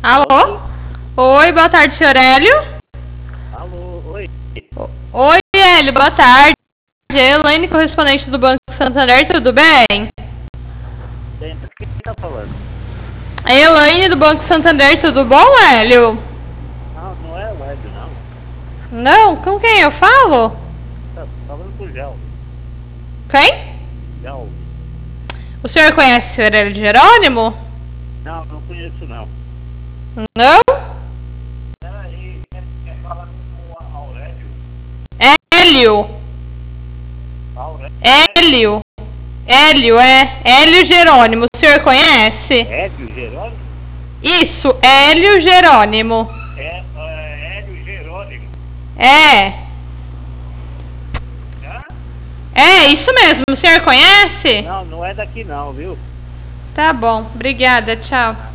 Alô? Oi, boa tarde, senhor Hélio. Alô, oi. Oi, Hélio, boa tarde. É Elaine, correspondente do Banco Santander, tudo bem? Quem tá falando? É Elaine do Banco Santander, tudo bom, Hélio? Não é o Hélio, não. Não? Com quem eu falo? Tá falando com o Gel. Quem? Gel. O senhor conhece o senhor Hélio Jerônimo? Não conheço, não. Não? Peraí, quer falar com o Aurélio? Hélio. Aurélio? Hélio. Hélio, Hélio Jerônimo, o senhor conhece? Hélio Jerônimo? Isso, Hélio Jerônimo. Hélio Jerônimo. É. Hã? É, isso mesmo, o senhor conhece? Não é daqui não, viu? Tá bom, obrigada, tchau.